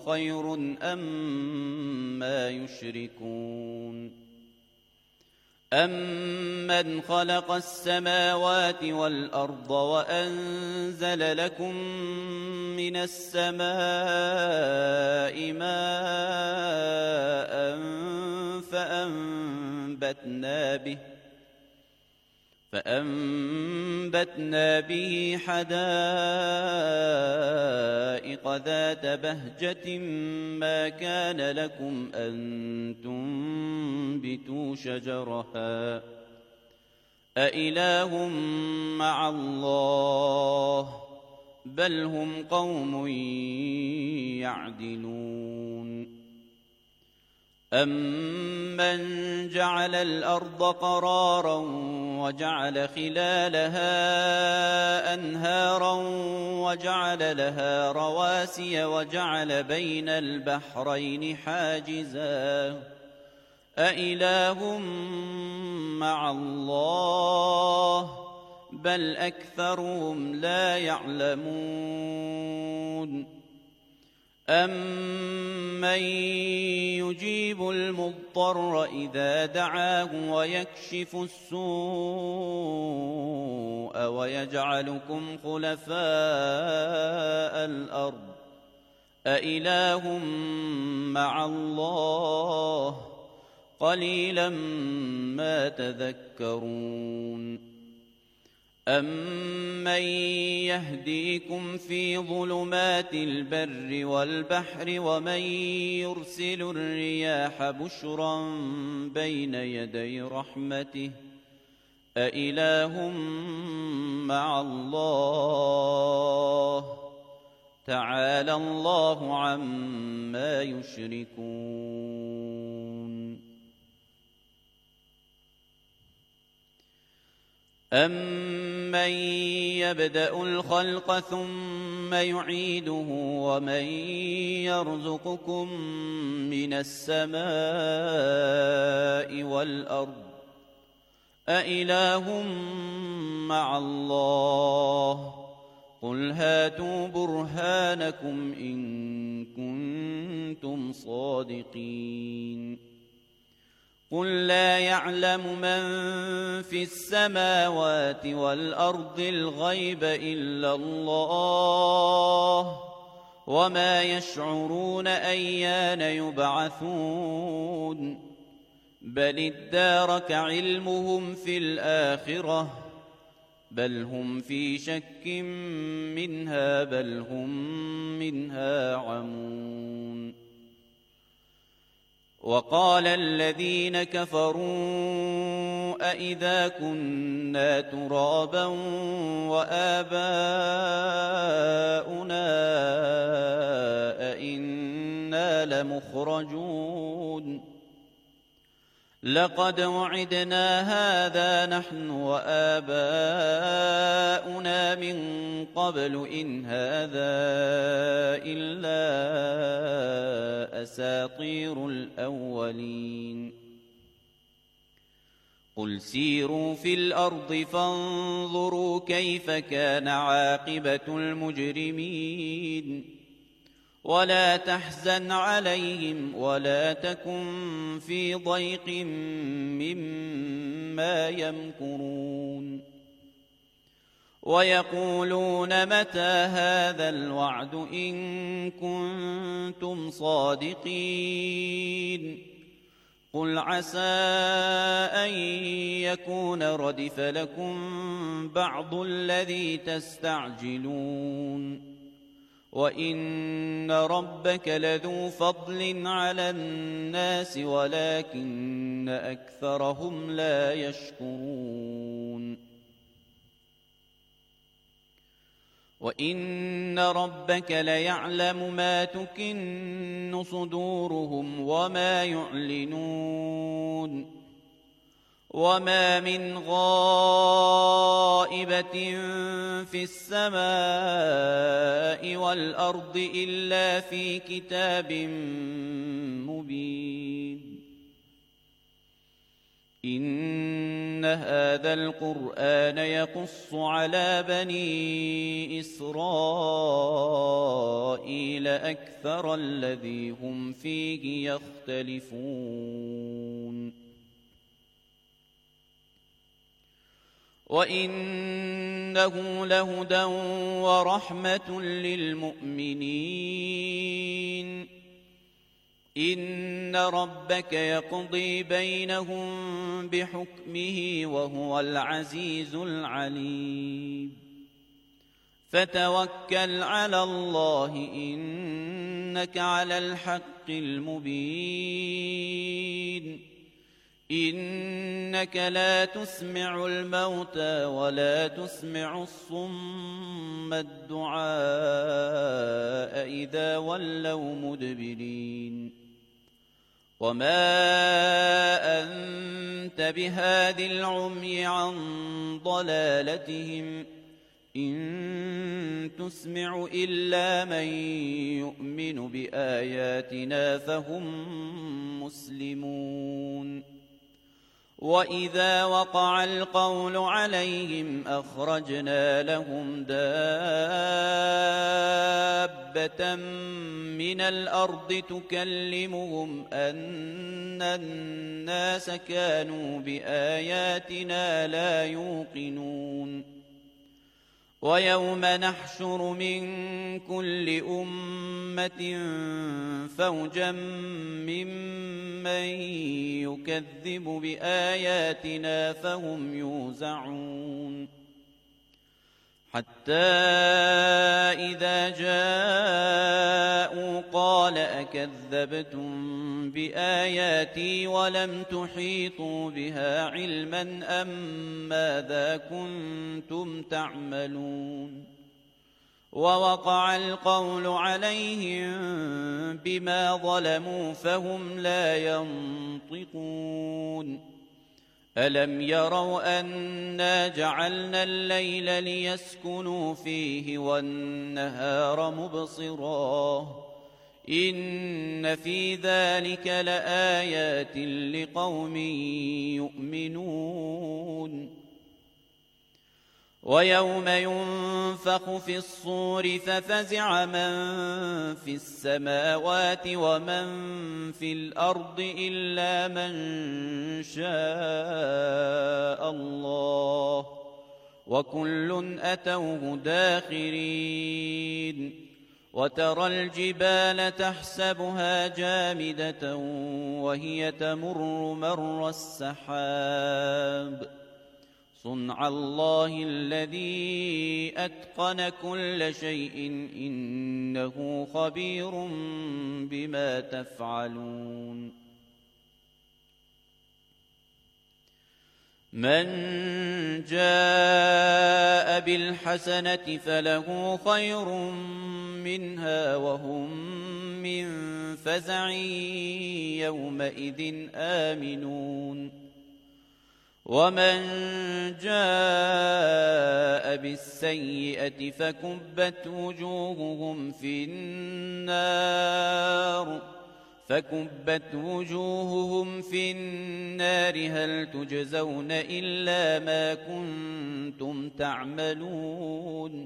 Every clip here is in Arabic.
خير أما يشركون أمن خلق السماوات والأرض وأنزل لكم من السماء ماء فأنبتنا به حدائق ذات بهجة ما كان لكم أن تنبتوا شجرها أإله مع الله بل هم قوم يعدلون أمن جعل الأرض قرارا وجعل خلالها أنهارا وجعل لها رواسي وجعل بين البحرين حاجزا أإله مع الله بل أكثرهم لا يعلمون أمن يجيب المضطر إذا دعاه ويكشف السوء ويجعلكم خلفاء الأرض أإله مع الله قليلا ما تذكرون أمن يهديكم في ظلمات البر والبحر ومن يرسل الرياح بشرا بين يدي رحمته أإله مع الله تعالى الله عما يشركون أمن يبدأ الخلق ثم يعيده ومن يرزقكم من السماء والأرض أإله مع الله قل هاتوا برهانكم إن كنتم صادقين قل لا يعلم من في السماوات والأرض الغيب إلا الله وما يشعرون أيان يبعثون بل ادارك علمهم في الآخرة بل هم في شك منها بل هم منها عمون وقال الذين كفروا أئذا كنا ترابا وآباؤنا أئنا لمخرجون لقد وعدنا هذا نحن وآباؤنا من قبل إن هذا إلا أساطير الأولين قل سيروا في الأرض فانظروا كيف كان عاقبة المجرمين ولا تحزن عليهم ولا تكن في ضيق مما يمكرون ويقولون متى هذا الوعد إن كنتم صادقين قل عسى أن يكون ردف لكم بعض الذي تستعجلون وإن ربك لذو فضل على الناس ولكن أكثرهم لا يشكرون وإن ربك ليعلم ما تكن صدورهم وما يعلنون وما من غائبة في السماء والأرض إلا في كتاب مبين إن هذا القرآن يقص على بني إسرائيل أكثر الذي هم فيه يختلفون وإنه لهدى ورحمة للمؤمنين إن ربك يقضي بينهم بحكمه وهو العزيز العليم فتوكل على الله إنك على الحق المبين إنك لا تسمع الموتى ولا تسمع الصم الدعاء إذا ولوا مدبرين وما أنت بهاد العمي عن ضلالتهم إن تسمع إلا من يؤمن بآياتنا فهم مسلمون وإذا وقع القول عليهم أخرجنا لهم دابة من الأرض تكلمهم أن الناس كانوا بآياتنا لا يوقنون ويوم نحشر من كل أمة فوجا ممن يكذب بآياتنا فهم يوزعون حتى إذا جاءوا قال أكذبتم بآياتي ولم تحيطوا بها علما أم ماذا كنتم تعملون ووقع القول عليهم بما ظلموا فهم لا ينطقون ألم يروا أنا جعلنا الليل ليسكنوا فيه والنهار مبصرا إن في ذلك لآيات لقوم يؤمنون ويوم ينفخ في الصور ففزع من في السماوات ومن في الأرض إلا من شاء الله وكل أتوه داخرين وترى الجبال تحسبها جامدة وهي تمر مر السحاب صنع الله الذي أتقن كل شيء إنه خبير بما تفعلون من جاء بالحسنة فله خير منها وهم من فزع يومئذ آمنون ومن جاء بالسيئة فكبت وجوههم في النار هل تجزون إلا ما كنتم تعملون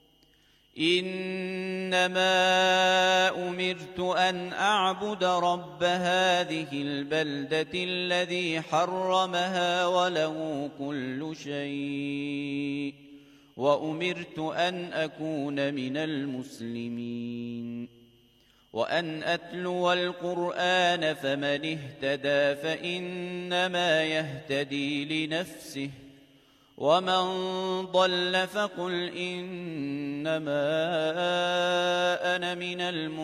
إنما أمرت أن أعبد رب هذه البلدة الذي حرمها وله كل شيء وأمرت أن أكون من المسلمين وأن أتلو القرآن فمن اهتدى فإنما يهتدي لنفسه ومن ضل فقل إنما أنا من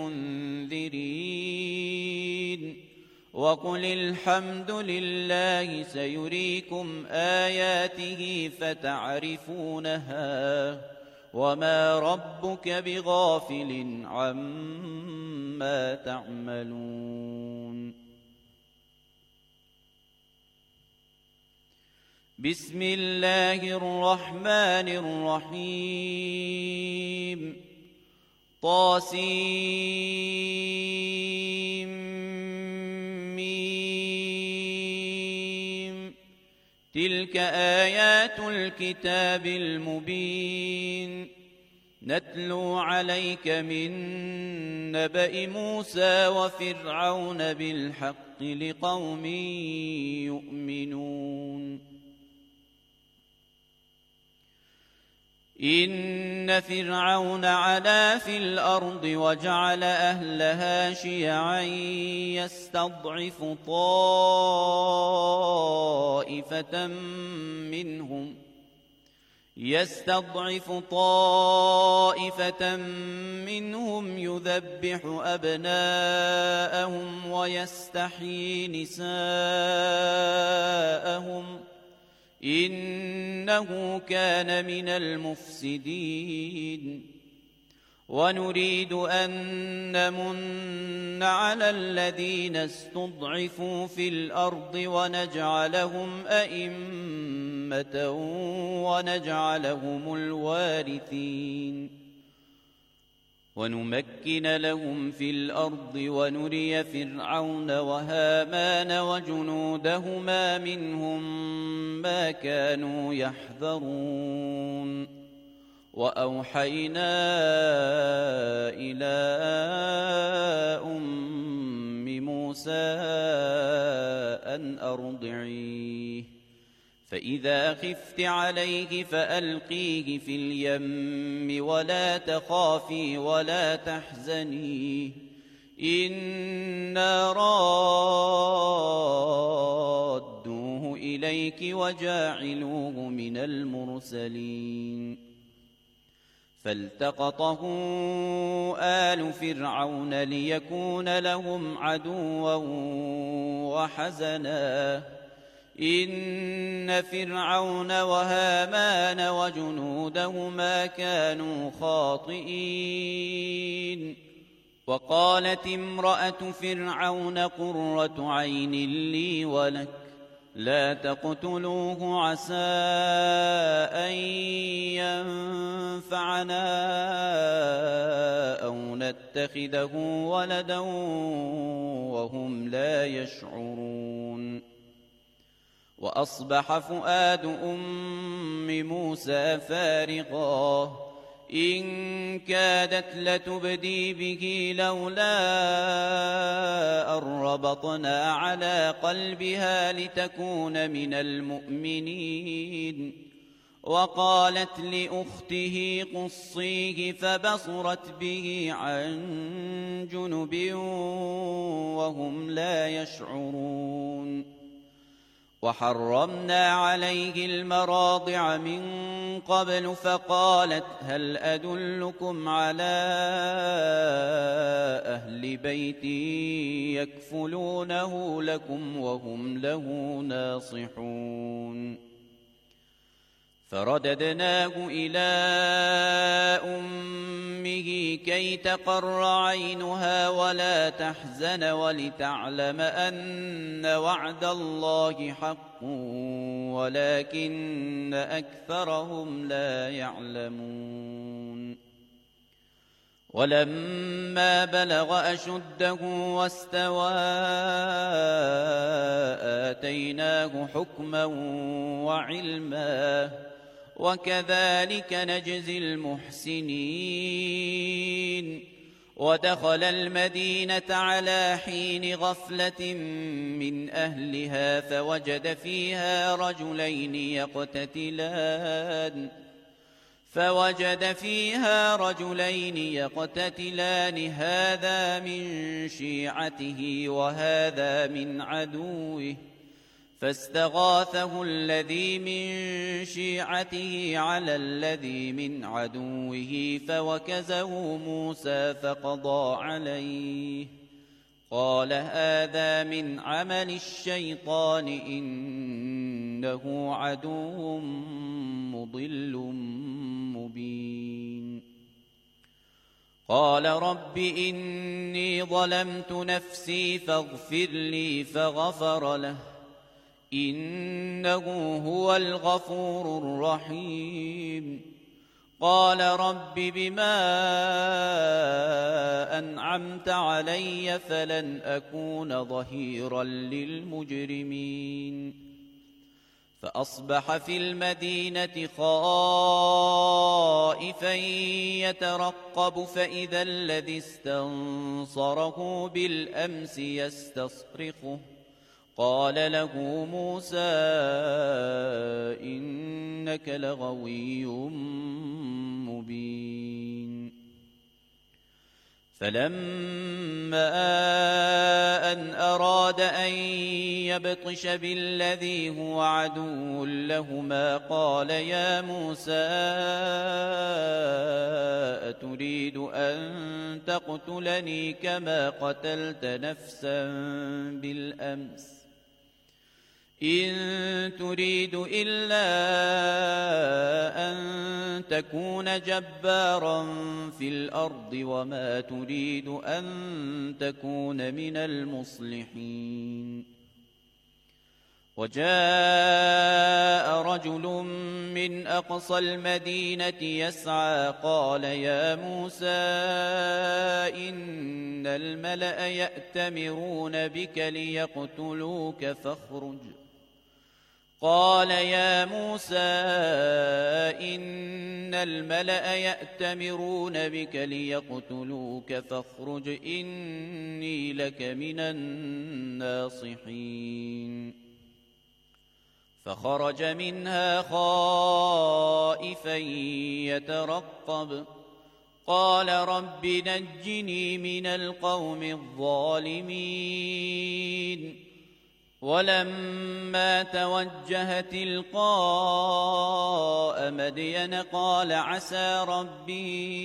المنذرين وقل الحمد لله سيريكم آياته فتعرفونها وما ربك بغافل عما تعملون بسم الله الرحمن الرحيم طاسيم تلك آيات الكتاب المبين نتلو عليك من نبأ موسى وفرعون بالحق لقوم يؤمنون. إن فرعون علا في الأرض وجعل أهلها شيعا يستضعف طائفة منهم يذبح أبناءهم ويستحيي نساءهم إنه كان من المفسدين. ونريد أن نمن على الذين استضعفوا في الأرض ونجعلهم أئمة ونجعلهم الوارثين ونمكن لهم في الأرض ونري فرعون وهامان وجنودهما منهم ما كانوا يحذرون. وأوحينا إلى أم موسى أن أرضعيه فإذا خفت عليه فألقيه في اليم ولا تخافي ولا تحزني إنا رادوه إليك وجاعلوه من المرسلين. فالتقطه آل فرعون ليكون لهم عدوا وحزنا إن فرعون وهامان وجنودهما كانوا خاطئين. وقالت امرأة فرعون قرة عين لي ولك لا تقتلوه عسى أن ينفعنا أو نتخذه ولدا وهم لا يشعرون. وأصبح فؤاد أم موسى فارغا إن كادت لتبدي به لولا أن ربطنا على قلبها لتكون من المؤمنين. وقالت لأخته قصيه فبصرت به عن جنب وهم لا يشعرون. وحرمنا عليه المراضع من قبل فقالت هل أدلكم على أهل بيت يكفلونه لكم وهم له ناصحون. فرددناه إلى أمه كي تقر عينها ولا تحزن ولتعلم أن وعد الله حق ولكن أكثرهم لا يعلمون. ولما بلغ أشده واستوى آتيناه حكما وعلما وكذلك نجزي المحسنين. ودخل المدينة على حين غفلة من أهلها فوجد فيها رجلين يقتتلان هذا من شيعته وهذا من عدوه فاستغاثه الذي من شيعته على الذي من عدوه فوكزه موسى فقضى عليه قال هذا من عمل الشيطان إنه عدو مضل مبين. قال رب إني ظلمت نفسي فاغفر لي فغفر له إنه هو الغفور الرحيم. قال رب بما أنعمت علي فلن أكون ظهيرا للمجرمين. فأصبح في المدينة خائفا يترقب فإذا الذي استنصره بالأمس يستصرخه قال له موسى إنك لغوي مبين فلما أن أراد أن يبطش بالذي هو عدو لهما قال يا موسى أتريد أن تقتلني كما قتلت نفسا بالأمس إن تريد إلا أن تكون جبارا في الأرض وما تريد أن تكون من المصلحين وجاء رجل من أقصى المدينة يسعى قال يا موسى إن الملأ يأتمرون بك ليقتلوك فاخرج قال يا موسى إن الملأ يأتمرون بك ليقتلوك فاخرج إني لك من الناصحين فخرج منها خائفا يترقب قال رب نجني من القوم الظالمين ولما توجه تلقاء مدين قال عسى ربي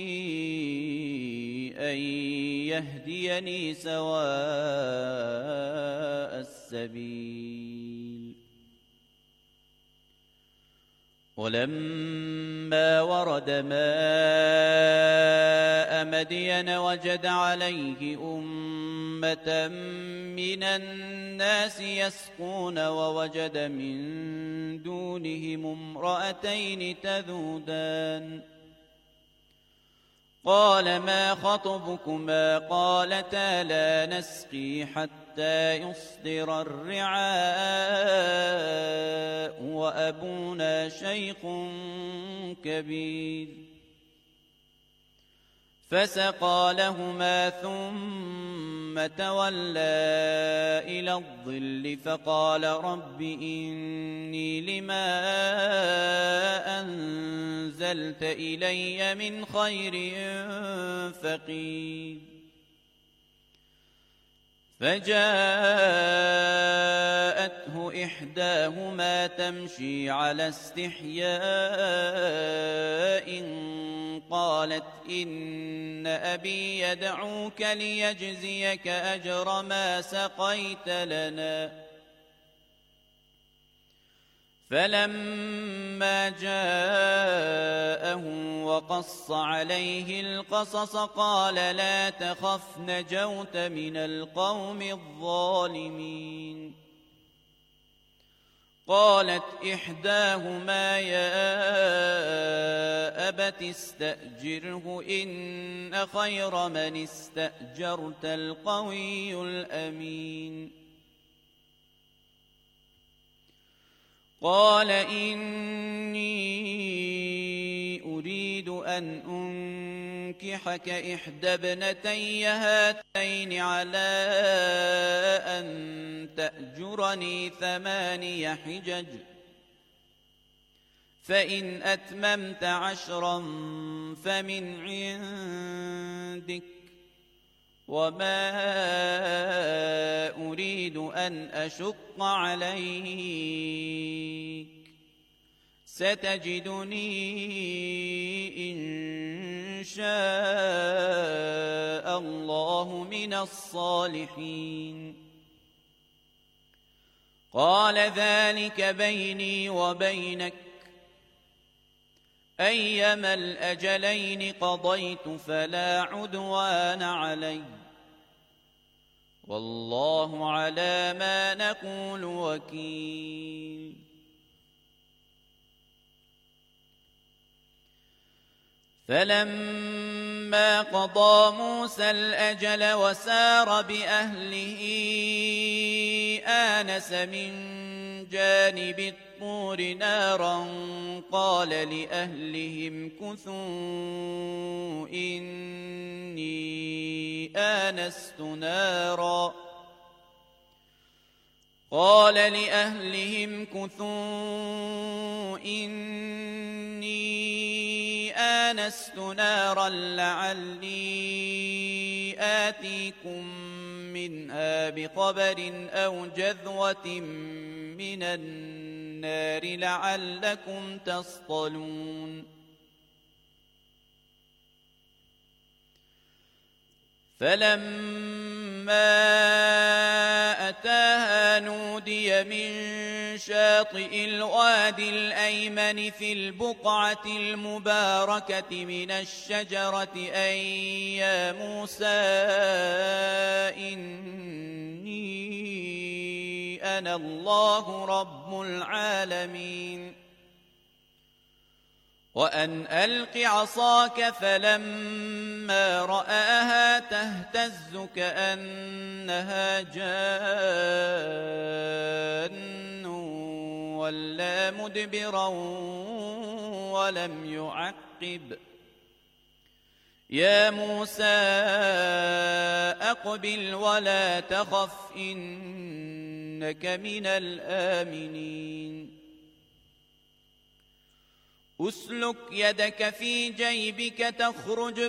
أن يهديني سواء السبيل ولما ورد ماء مدين وجد عليه أمة من الناس يسقون ووجد من دونهم امرأتين تذودان قال ما خطبكما قالتا لا نسقي حتى يصدر الرعاء وأبونا شيخ كبير فسقى لهما ثم تولى إلى الظل فقال رب إني لما أنزلت إلي من خير فقير فجاءته إحداهما تمشي على استحياء قالت إن أبي يدعوك ليجزيك أجر ما سقيت لنا فلما جاءه وقص عليه القصص قال لا تخف نجوت من القوم الظالمين قالت إحداهما يا أبت استأجره إن خير من استأجرت القوي الأمين قال إني أريد أن أنكحك إحدى ابنتي هاتين على أن تأجرني 8 حجج فإن أتممت 10 فمن عندك وما أريد أن أشق عليك ستجدني إن شاء الله من الصالحين قال ذلك بيني وبينك أيما الأجلين قضيت فلا عدوان علي والله على ما نقول وكيل فلما قضى موسى الأجل وسار بأهله آنس من جانب الطور نارا قال لأهلهم كثوا إني آنست نارا لعلي آتيكم منها بخبر أو جذوة من النار لعلكم تصطلون فلما أتاها نودي من شاطئ الوادي الأيمن في البقعة المباركة من الشجرة أن يا موسى إني أنا الله رب العالمين وأن ألق عصاك فلما رآها تهتز كأنها جان ولا مدبرا ولم يعقب يا موسى أقبل ولا تخف إنك من الآمنين أسلك يدك في جيبك تخرج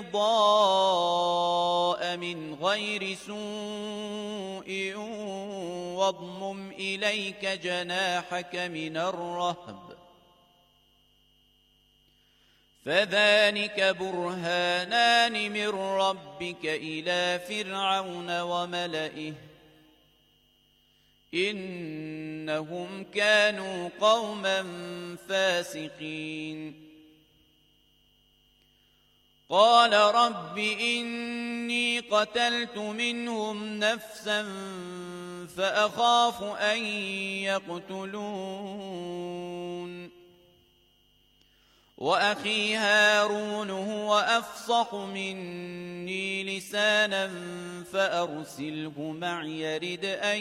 بيضاء من غير سوء واضمم إليك جناحك من الرهب فذلك برهانان من ربك إلى فرعون وملئه إنهم كانوا قوما فاسقين قال رب إني قتلت منهم نفسا فأخاف أن يقتلون وأخي هارون هو أفصح مني لسانا فأرسله معي يرد أن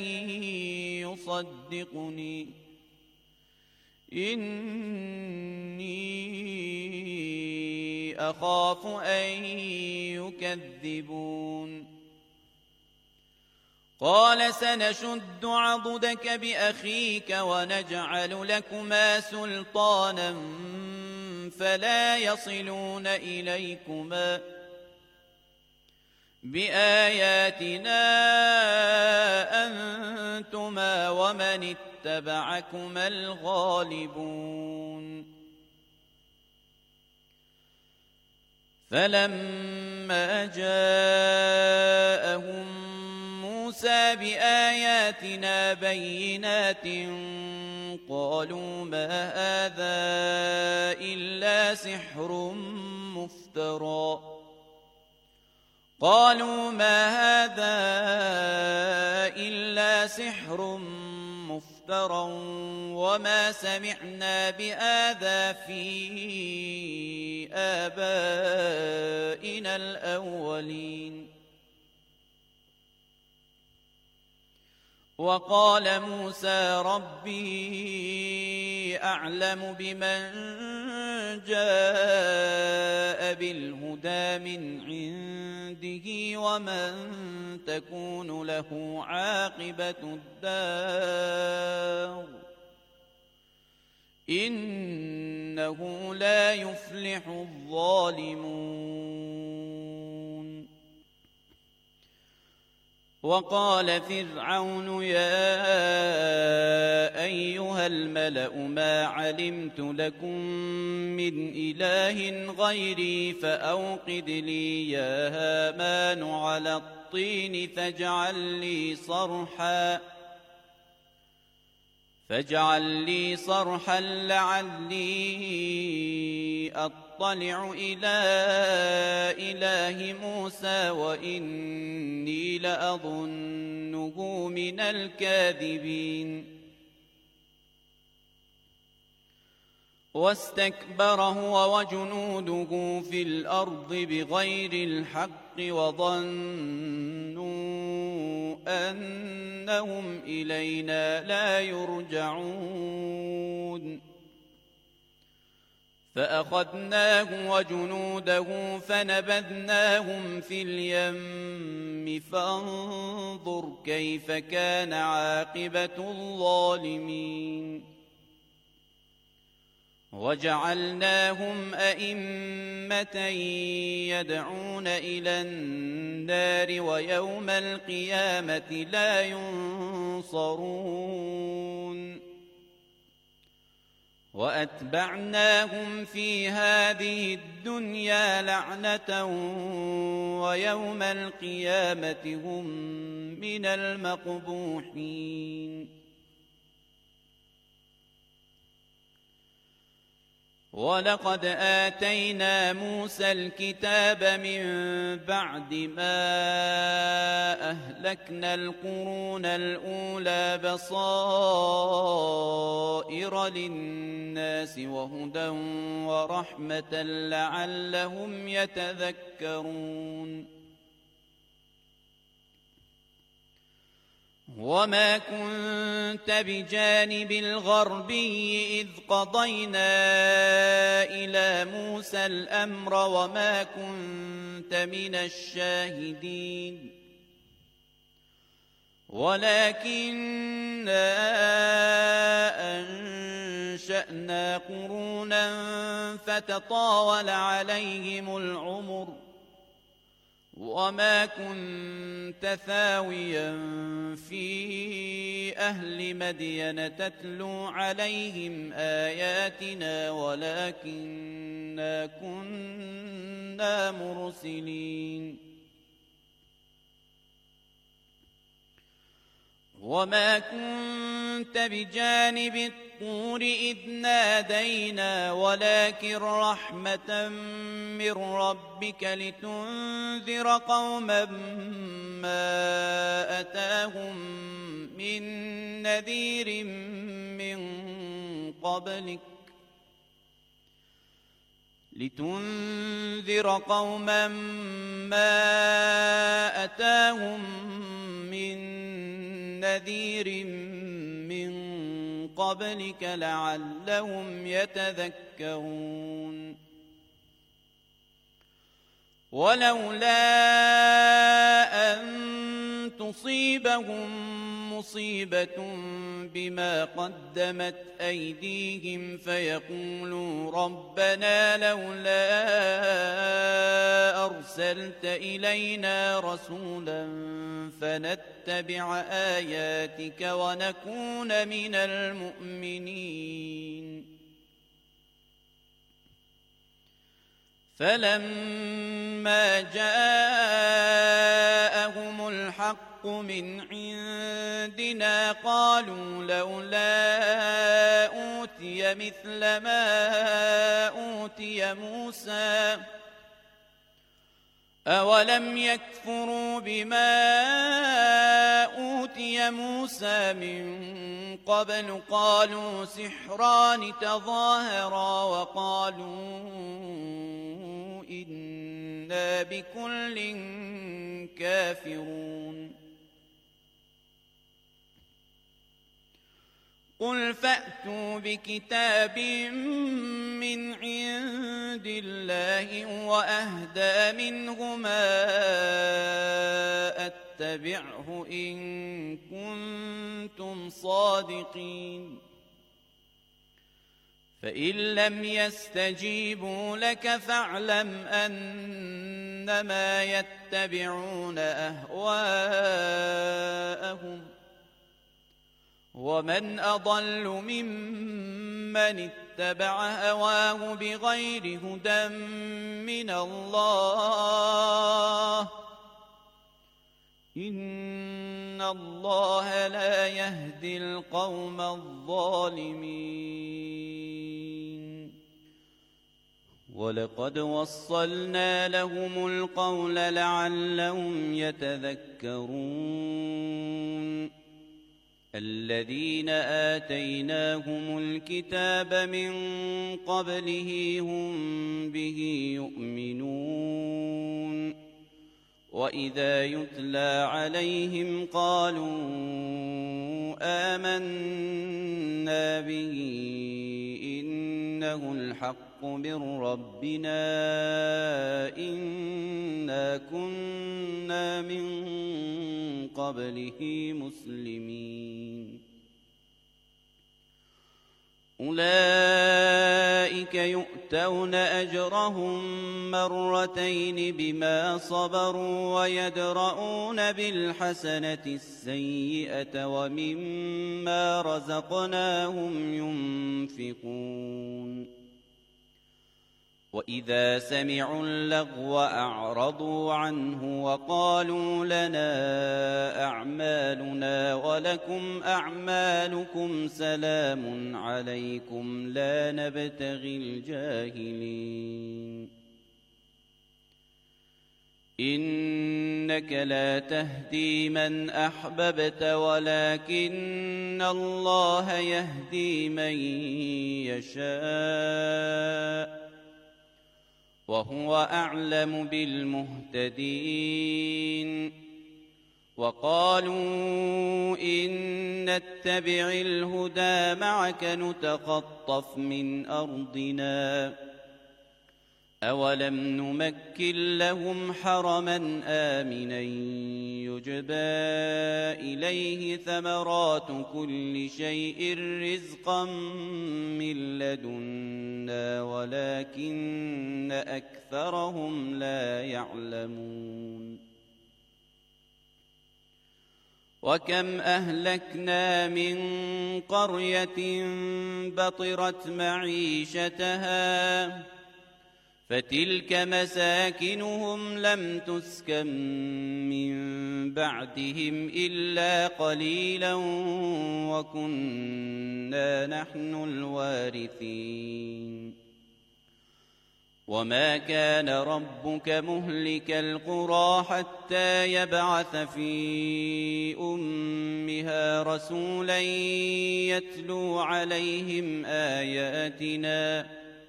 يصدقني إني أخاف أن يكذبون قال سنشد عضدك بأخيك ونجعل لكما سلطانا فلا يصلون إليكما بآياتنا أنتما ومن اتبعكما الغالبون فلما جاءهم موسى بآياتنا بينات قالوا ما هذا إلا سحر مفترى وما سمعنا بهذا في آبائنا الأولين وقال موسى ربي أعلم بمن جاء بالهدى من عنده ومن تكون له عاقبة الدار إنه لا يفلح الظالمون وقال فرعون يا أيها الملأ ما علمت لكم من إله غيري فأوقد لي يا هامان على الطين فاجعل لي صرحا لعلي أطلع إلى إله موسى وإني لأظنه من الكاذبين واستكبر هو وجنوده في الأرض بغير الحق وظنوا أنهم إلينا لا يرجعون فأخذناه وجنوده فنبذناهم في اليم فانظر كيف كان عاقبة الظالمين وجعلناهم أئمة يدعون إلى النار ويوم القيامة لا ينصرون وأتبعناهم في هذه الدنيا لعنة ويوم القيامة هم من المقبوحين ولقد آتينا موسى الكتاب من بعد ما أهلكنا القرون الأولى بصائر للناس وهدى ورحمة لعلهم يتذكرون وما كنت بجانب الغربي إذ قضينا إلى موسى الأمر وما كنت من الشاهدين ولكننا أنشأنا قرونا فتطاول عليهم العمر وما كنت ثاويا في أهل مدين تتلو عليهم آياتنا ولكننا كنا مرسلين وما كنت بجانب الطور إذ نادينا ولكن رحمة من ربك لتنذر قوما ما أتاهم من نذير من قبلك نذير من قبلك لعلهم يتذكرون ولولا أن تصيبهم مصيبة بما قدمت أيديهم فيقولوا ربنا لولا أرسلت إلينا رسولا فنتبع آياتك ونكون من المؤمنين فلما جاءهم الحق من عندنا قالوا لولا أوتي مثل ما أوتي موسى أولم يكفروا بما أوتي موسى من قبل قالوا سحران تظاهرا وقالوا إنا بكل كافرون قل فأتوا بكتاب من عند الله وأهدى منه ما أتبعه إن كنتم صادقين فإن لم يستجيبوا لك فاعلم أنما يتبعون أهواءهم ومن أضل ممن اتبع هواه بغير هدى من الله إن الله لا يهدي القوم الظالمين ولقد وصلنا لهم القول لعلهم يتذكرون الذين آتيناهم الكتاب من قبله هم به يؤمنون وإذا يتلى عليهم قالوا آمنا به إنه الحق من ربنا إنا كنا من قبله مسلمين أولئك يؤتون أجرهم مرتين بما صبروا ويدرؤون بالحسنة السيئة ومما رزقناهم ينفقون وإذا سمعوا اللغو أعرضوا عنه وقالوا لنا أعمالنا ولكم أعمالكم سلام عليكم لا نبتغي الجاهلين إنك لا تهدي من أحببت ولكن الله يهدي من يشاء وهو أعلم بالمهتدين وقالوا إن نتبع الهدى معك نتخطف من أرضنا أولم نمكن لهم حرما آمنا يجبى إليه ثمرات كل شيء رزقا من لدنا ولكن أكثرهم لا يعلمون وكم أهلكنا من قرية بطرت معيشتها فتلك مساكنهم لم تسكن من بعدهم إلا قليلا وكنا نحن الوارثين وما كان ربك مهلك القرى حتى يبعث في أمها رسولا يتلو عليهم آياتنا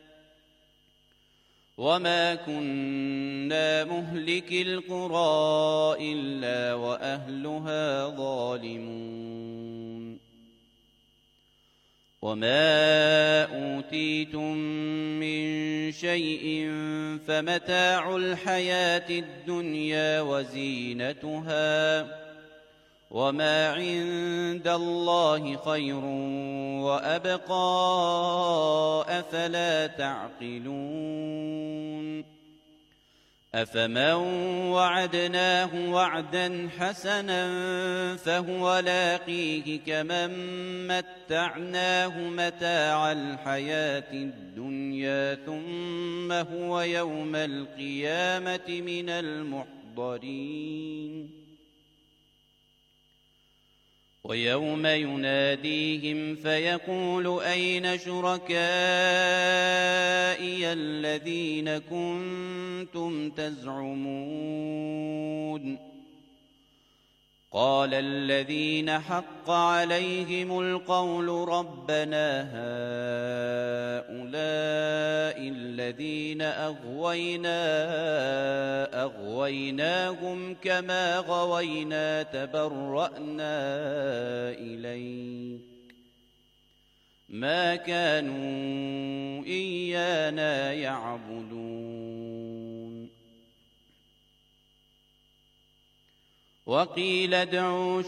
وما كنا مهلك القرى إلا وأهلها ظالمون وما أوتيتم من شيء فمتاع الحياة الدنيا وزينتها وما عند الله خير وأبقى أفلا تعقلون أفمن وعدناه وعدا حسنا فهو لاقيه كمن متعناه متاع الحياة الدنيا ثم هو يوم القيامة من المحضرين ويوم يناديهم فيقول أين شركائي الذين كنتم تزعمون قال الذين حق عليهم القول ربنا هؤلاء الذين أغويناهم كما غوينا تبرأنا إليك ما كانوا إيانا يعبدون وقيل ادعوا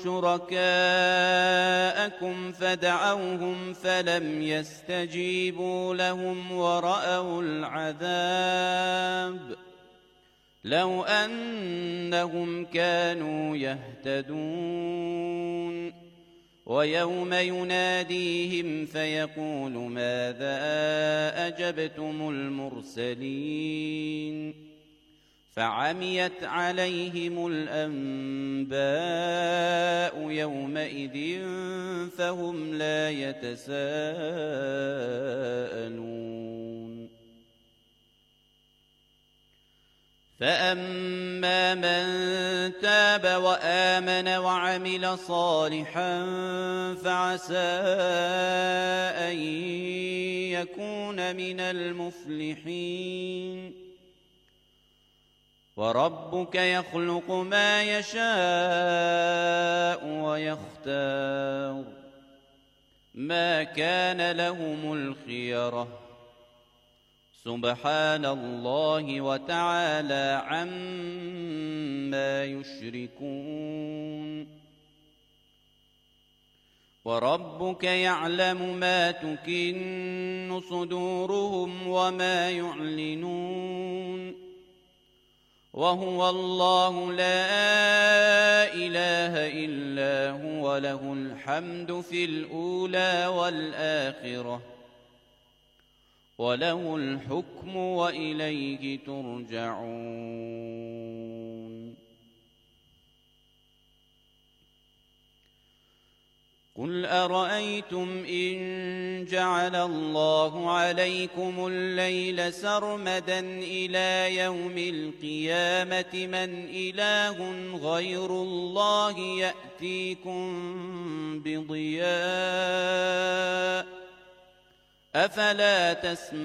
شركاءكم فدعوهم فلم يستجيبوا لهم ورأوا العذاب لو أنهم كانوا يهتدون ويوم يناديهم فيقول ماذا أجبتم المرسلين فعميت عليهم الأنباء يومئذ فهم لا يتساءلون فأما من تاب وآمن وعمل صالحا فعسى أن يكون من المفلحين وربك يخلق ما يشاء ويختار ما كان لهم الخيرة سبحان الله وتعالى عما يشركون وربك يعلم ما تكن صدورهم وما يعلنون وهو الله لا إله إلا هو له الحمد في الأولى والآخرة وله الحكم وإليه ترجعون قل أرأيتم إن جعل الله عليكم الليل سرمدا إلى يوم القيامة من إله غير الله يأتيكم بضياء أفلا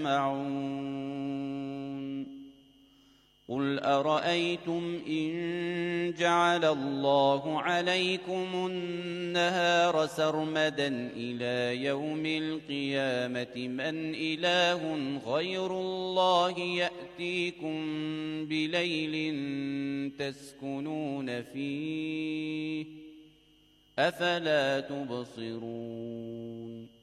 تسمعون قل أرأيتم إن جعل الله عليكم النهار سرمدا إلى يوم القيامة من إله غير الله يأتيكم بليل تسكنون فيه أفلا تبصرون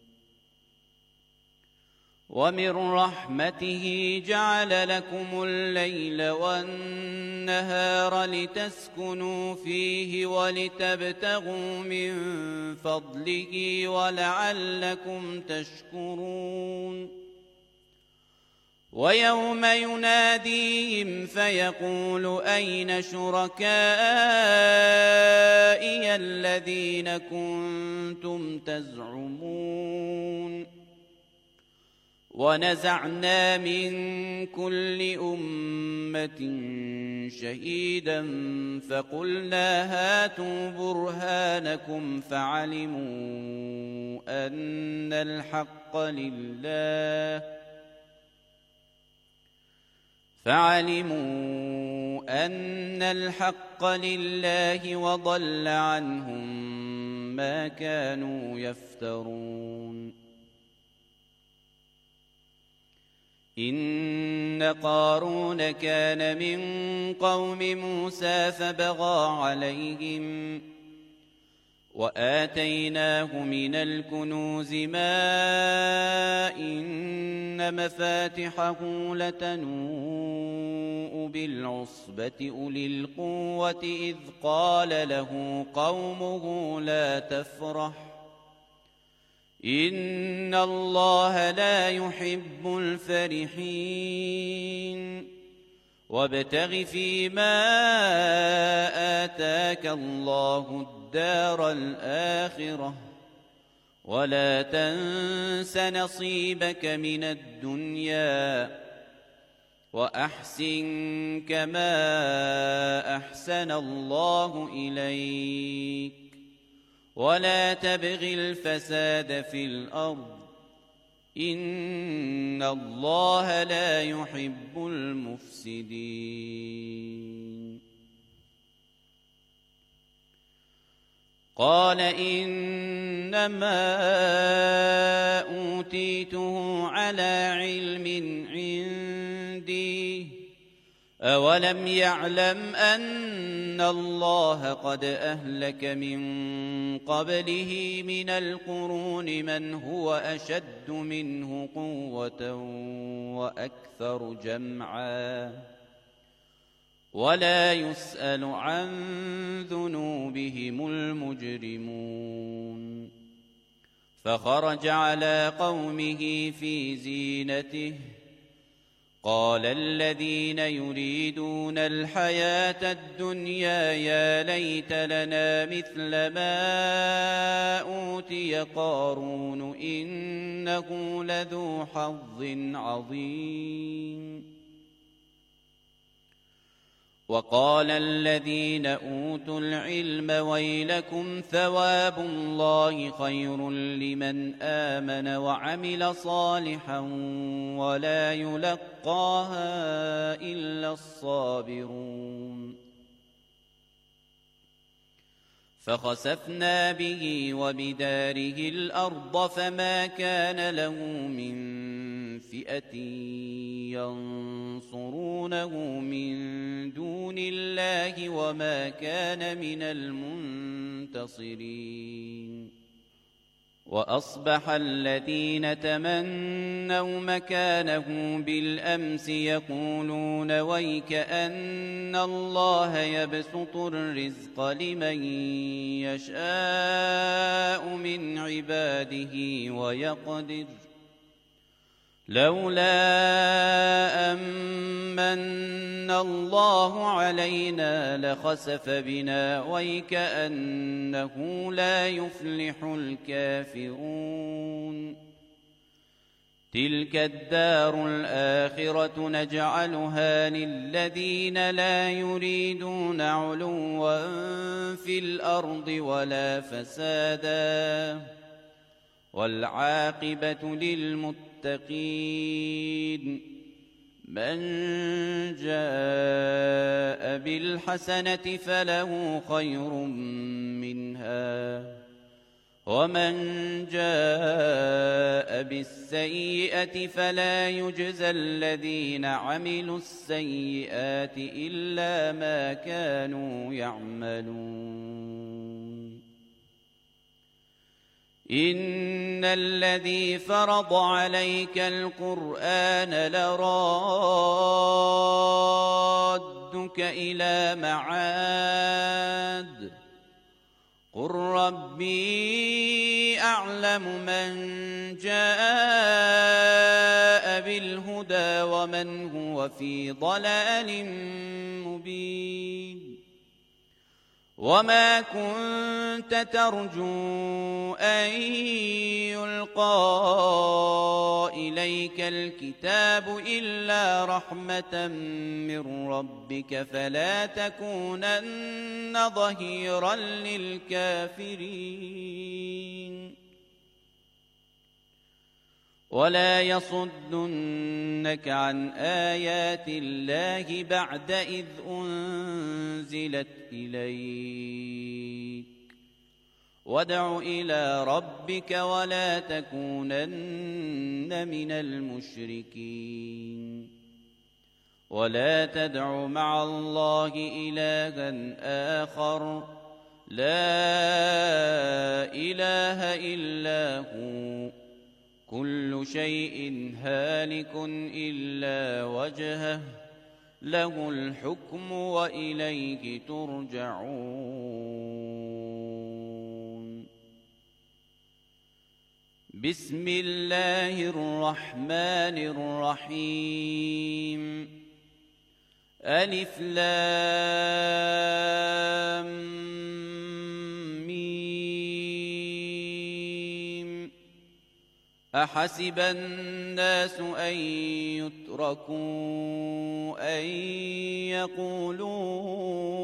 ومن رحمته جعل لكم الليل والنهار لتسكنوا فيه ولتبتغوا من فضله ولعلكم تشكرون ويوم يناديهم فيقول أين شركائي الذين كنتم تزعمون ونزعنا من كل أمة شهيدا فقلنا هاتوا برهانكم فعلموا أن الحق لله وضل عنهم ما كانوا يفترون إن قارون كان من قوم موسى فبغى عليهم وآتيناه من الكنوز ما إن مفاتحه لتنوء بالعصبة أولي القوة إذ قال له قومه لا تفرح إن الله لا يحب الفرحين وابتغ فيما آتاك الله الدار الآخرة ولا تنس نصيبك من الدنيا وأحسن كما أحسن الله إليك ولا تبغ الفساد في الأرض إن الله لا يحب المفسدين قال إنما أوتيته على علم عندي أولم يعلم أن الله قد أهلك من قبله من القرون من هو أشد منه قوة وأكثر جمعا ولا يسأل عن ذنوبهم المجرمون فخرج على قومه في زينته قال الذين يريدون الحياة الدنيا يا ليت لنا مثل ما أوتي قارون إنه لذو حظ عظيم وقال الذين أوتوا العلم ويلكم ثواب الله خير لمن آمن وعمل صالحا ولا يلقاها إلا الصابرون فخسفنا به وبداره الأرض فما كان له من فئة ينصرونه من دون الله وما كان من المنتصرين وأصبح الذين تمنوا مكانه بالأمس يقولون ويك أن الله يبسط الرزق لمن يشاء من عباده ويقدر لولا أمن الله علينا لخسف بنا ويكأنه لا يفلح الكافرون تلك الدار الآخرة نجعلها للذين لا يريدون علوا في الأرض ولا فسادا والعاقبة للمتقين من جاء بالحسنة فله خير منها ومن جاء بالسيئة فلا يجزى الذين عملوا السيئات إلا ما كانوا يعملون إن الذي فرض عليك القرآن لرادك إلى معاد قل ربي أعلم من جاء بالهدى ومن هو في ضلال مبين وما كنت ترجو أن يلقى إليك الكتاب إلا رحمة من ربك فلا تكونن ظهيرا للكافرين ولا يصدنك عن آيات الله بعد إذ أنزلت إليك وادع إلى ربك ولا تكونن من المشركين ولا تدع مع الله إلها آخر لا إله إلا هو كل شيء هالك إلا وجهه له الحكم وإليه ترجعون بسم الله الرحمن الرحيم ألف لام أحسب الناس أن يتركوا أن يقولوا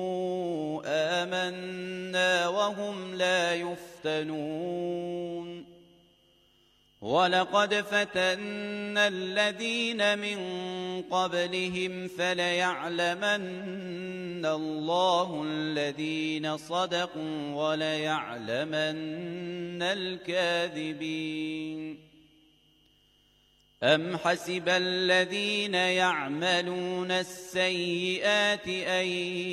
آمنا وهم لا يفتنون ولقد فتنا الذين من قبلهم فليعلمن الله الذين صدقوا وليعلمن الكاذبين أم حسب الذين يعملون السيئات أن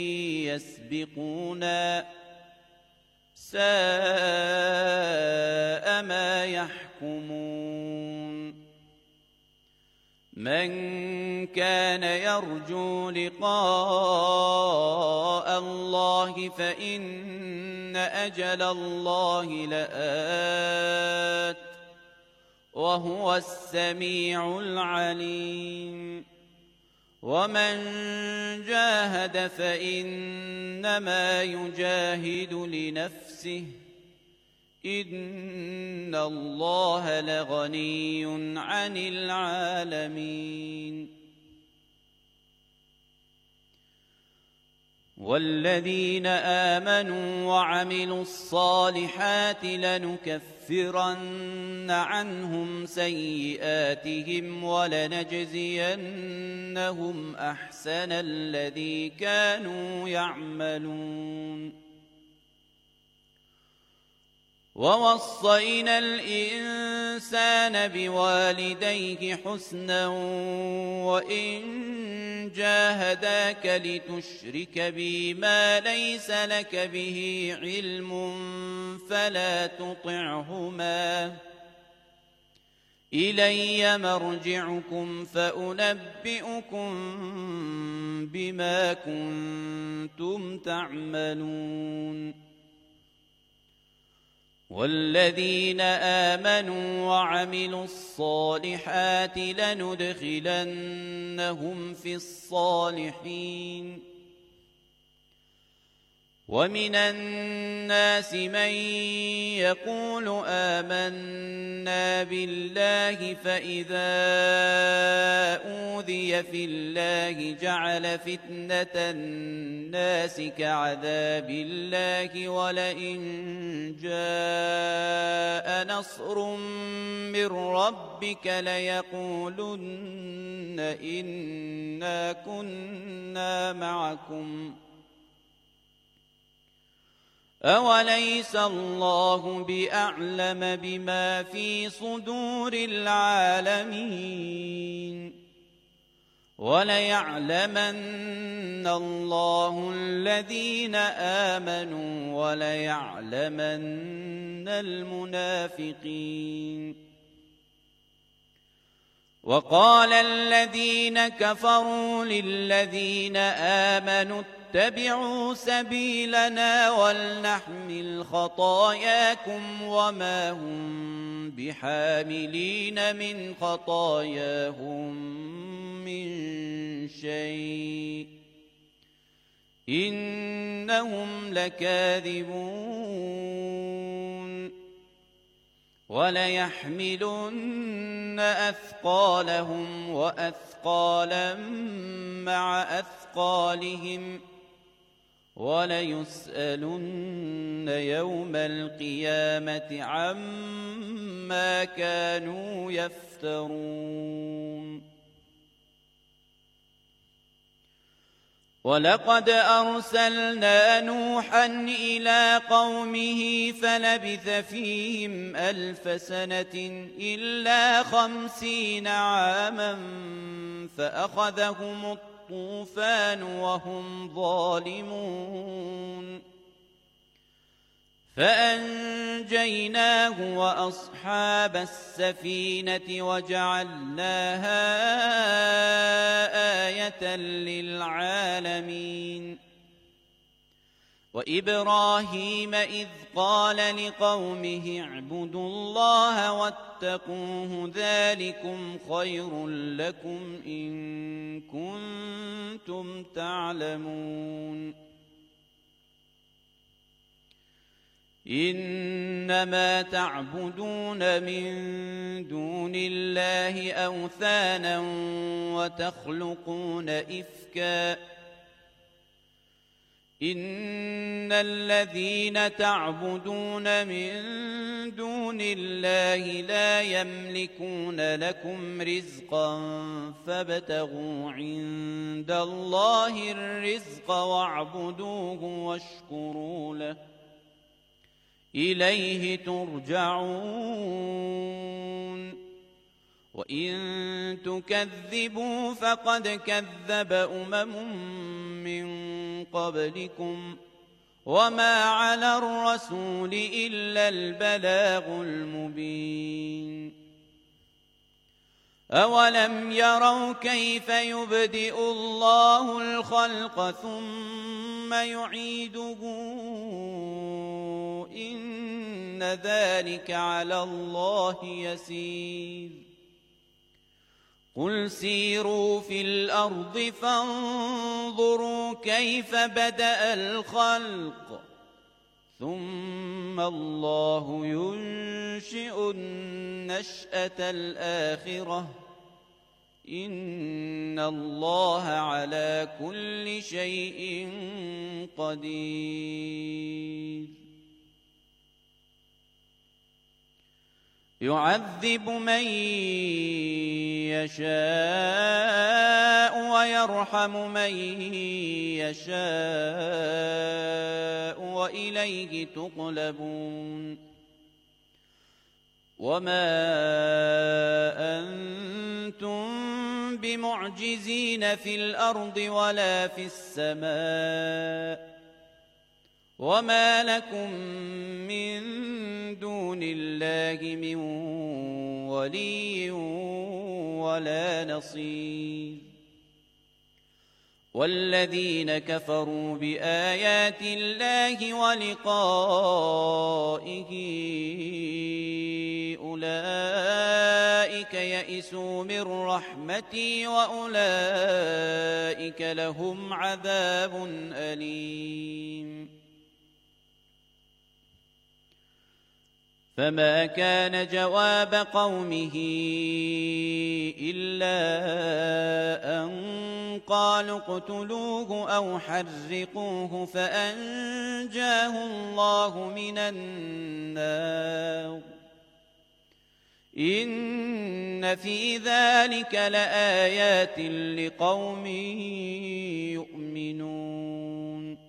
يسبقونا ساء ما يحكمون من كان يرجو لقاء الله فإن أجل الله لآت وهو السميع العليم ومن جاهد فإنما يجاهد لنفسه إن الله لغني عن العالمين والذين آمنوا وعملوا الصالحات لنكفرن عنهم سيئاتهم ولنجزينهم أحسن الذي كانوا يعملون. ووصينا الإنسان بوالديه حسنا وإن جاهداك لتشرك بي ما ليس لك به علم فلا تطعهما إلي مرجعكم فأنبئكم بما كنتم تعملون. والذين آمنوا وعملوا الصالحات لندخلنهم في الصالحين. ومن الناس من يقول آمنا بالله فإذا أوذي في الله جعل فتنة الناس كعذاب الله ولئن جاء نصر من ربك ليقولن إنا كنا معكم أوليس الله بأعلم بما في صدور العالمين. وليعلمن الله الذين آمنوا وليعلمن المنافقين. وقال الذين كفروا للذين آمنوا اتبعوا سبيلنا ولنحمل خطاياكم وما هم بحاملين من خطاياهم من شيء إنهم لكاذبون. وليحملن أثقالهم وأثقالا مع أثقالهم وليسألن يوم القيامة عما كانوا يفترون. ولقد أرسلنا نوحا إلى قومه فلبث فيهم 1000 سنة إلا 50 عاما فأخذهم الطوفان وهم ظالمون فأنجيناه وأصحاب السفينة وجعلناها آية للعالمين. وإبراهيم إذ قال لقومه اعبدوا الله واتقوه ذلكم خير لكم إن كنتم تعلمون. إنما تعبدون من دون الله أوثانا وتخلقون إفكا إن الذين تعبدون من دون الله لا يملكون لكم رزقا فابتغوا عند الله الرزق واعبدوه واشكروا له إليه ترجعون. وإن تكذبوا فقد كذب من قبلكم وما على الرسول إلا البلاغ المبين. أولم يروا كيف يبدئ الله الخلق ثم يعيده إن ذلك على الله يسير. قل سيروا في الأرض فانظروا كيف بدأ الخلق ثم الله ينشئ النشأة الآخرة إن الله على كل شيء قدير يعذب من يشاء ويرحم من يشاء وإليه تقلبون وما أنتم بمعجزين في الأرض ولا في السماء وما لكم من دون الله من ولي ولا نصير والذين كفروا بآيات الله ولقائه أولئك يئسوا من رحمتي وأولئك لهم عذاب أليم فما كان جواب قومه إلا أن قالوا اقتلوه أو حرقوه فأنجاه الله من النار إن في ذلك لآيات لقوم يؤمنون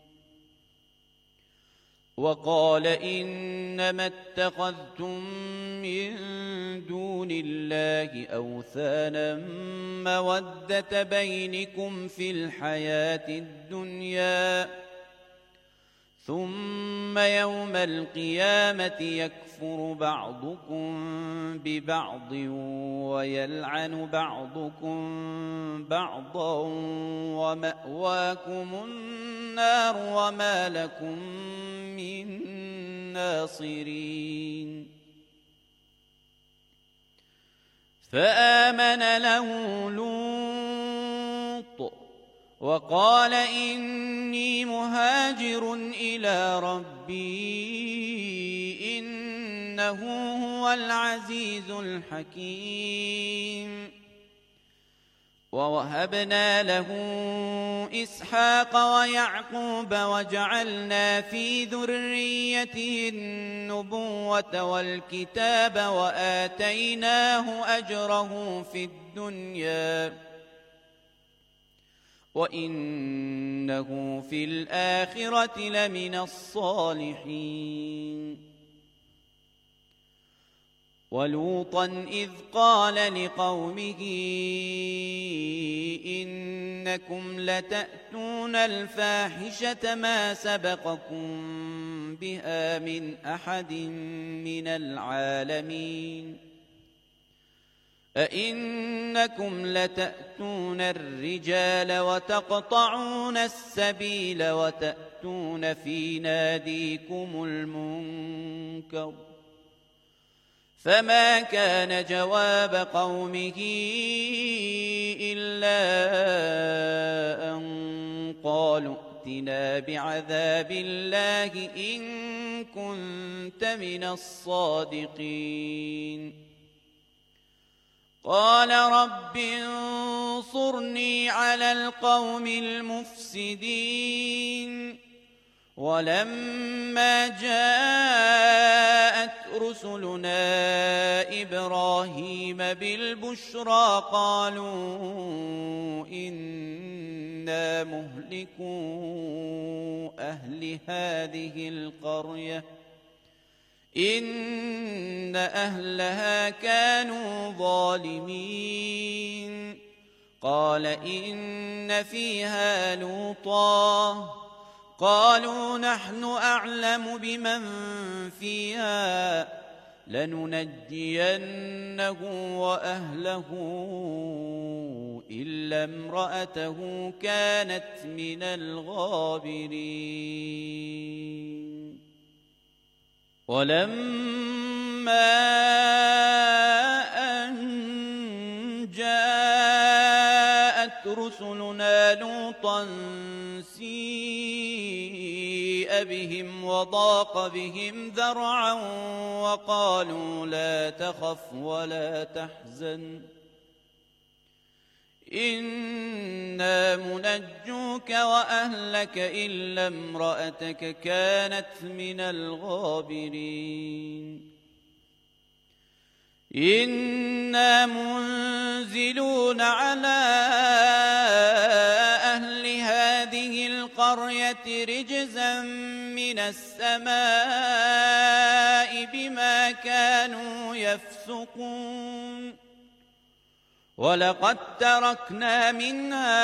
وقال إنما اتخذتم من دون الله أوثانا مودة بينكم في الحياة الدنيا ثم يوم القيامة يكفر بعضكم ببعض ويلعن بعضكم بعضا ومأواكم النار وما لكم من ناصرين فآمن له لوط وقال إني مهاجر إلى ربي إنه هو العزيز الحكيم ووهبنا له إسحاق ويعقوب وجعلنا في ذريته النبوة والكتاب وآتيناه أجره في الدنيا وإنه في الآخرة لمن الصالحين ولوطا إذ قال لقومه إنكم لتأتون الفاحشة ما سبقكم بها من أحد من العالمين أئنكم لتأتون الرجال وتقطعون السبيل وتأتون في ناديكم المنكر فما كان جواب قومه إلا أن قالوا ائتنا بعذاب الله إن كنت من الصادقين قال رب انصرني على القوم المفسدين ولما جاءت رسلنا إبراهيم بالبشرى قالوا إنا مهلكو أهل هذه القرية إن أهلها كانوا ظالمين قال إن فيها لوطا قالوا نحن أعلم بمن فيها لننجينه وأهله إلا امرأته كانت من الغابرين ولما أن جاءت رسلنا لوطا سيء بهم وضاق بهم ذرعا وقالوا لا تخف ولا تحزن إنا منجوك وأهلك إلا امرأتك كانت من الغابرين إنا منزلون على أهل هذه القرية رجزا من السماء بما كانوا يفسقون ولقد تركنا منها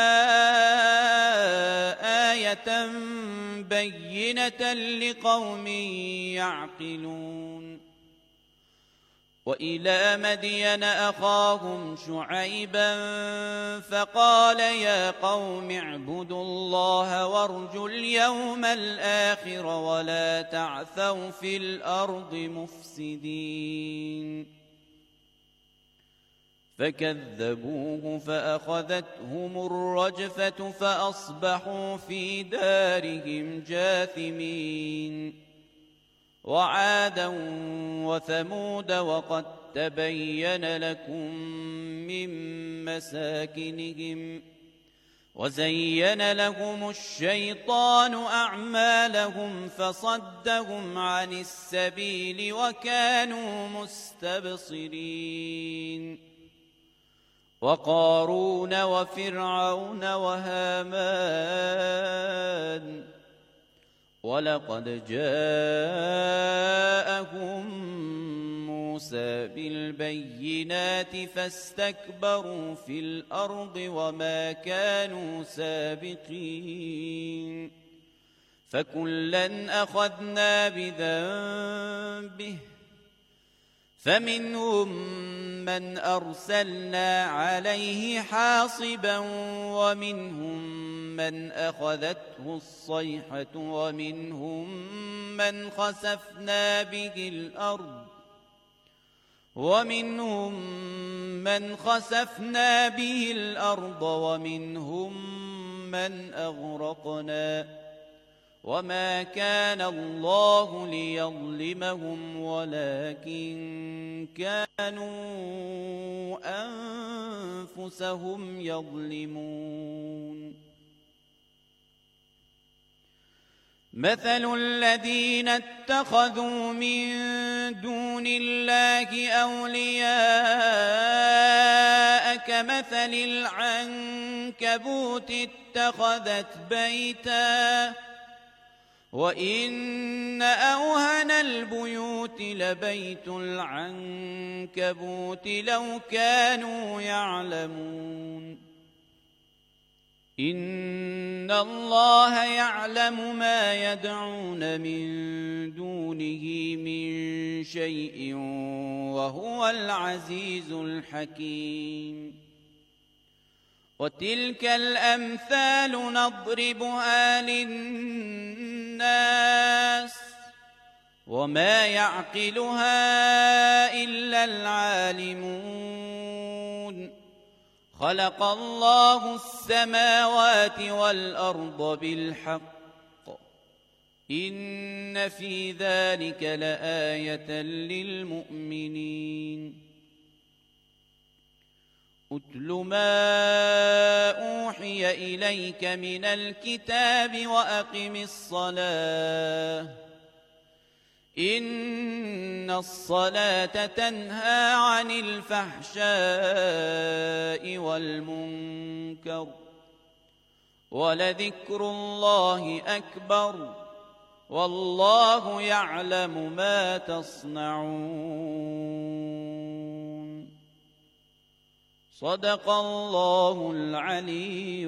آية بينة لقوم يعقلون وإلى مدين أخاهم شعيبا فقال يا قوم اعبدوا الله وارجوا اليوم الآخر ولا تعثوا في الأرض مفسدين فكذبوه فأخذتهم الرجفة فأصبحوا في دارهم جاثمين وعادا وثمود وقد تبين لكم من مساكنهم وزين لهم الشيطان أعمالهم فصدهم عن السبيل وكانوا مستبصرين وقارون وفرعون وهامان ولقد جاءهم موسى بالبينات فاستكبروا في الأرض وما كانوا سابقين فكلا أخذنا بذنبه فمنهم من أرسلنا عليه حاصبا ومنهم من أخذته الصيحة ومنهم من خسفنا به الأرض ومنهم من أغرقنا وما كان الله ليظلمهم ولكن كانوا أنفسهم يظلمون مثل الذين اتخذوا من دون الله أولياء كمثل العنكبوت اتخذت بيتا وإن أوهن البيوت لبيت العنكبوت لو كانوا يعلمون إن الله يعلم ما يدعون من دونه من شيء وهو العزيز الحكيم وتلك الأمثال نضربها للناس وما يعقلها إلا العالمون خلق الله السماوات والأرض بالحق إن في ذلك لآية للمؤمنين أتل ما أوحي إليك من الكتاب وأقم الصلاة إن الصلاة تنهى عن الفحشاء والمنكر ولذكر الله أكبر والله يعلم ما تصنعون صدق الله العلی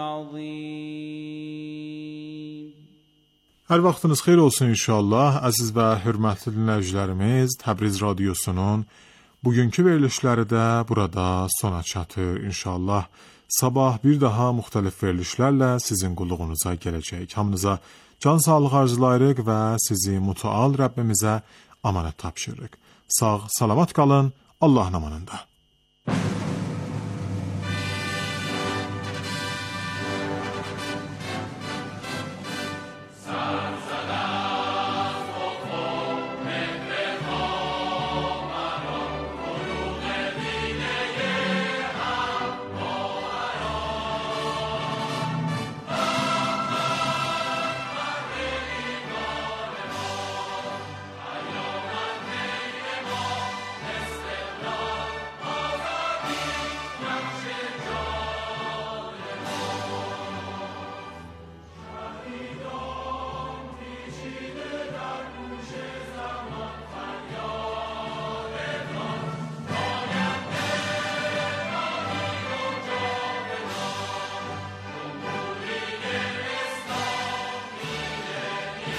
العظیم. Hər vaxtınız xeyir olsun inşallah. Əziz və hörmətli dinləyicilərimiz, Təbriz Radiosunun bugünkü verilişləri də burada sona çatır inşallah. Sabah bir daha müxtəlif verilişlərlə sizin qulluğunuza gələcək. Hamınıza can sağlığı arzulayırıq və sizi mütəal Rəbbimizə amanət tapşırırıq. Sağ, salamat qalın, Allahın amanında.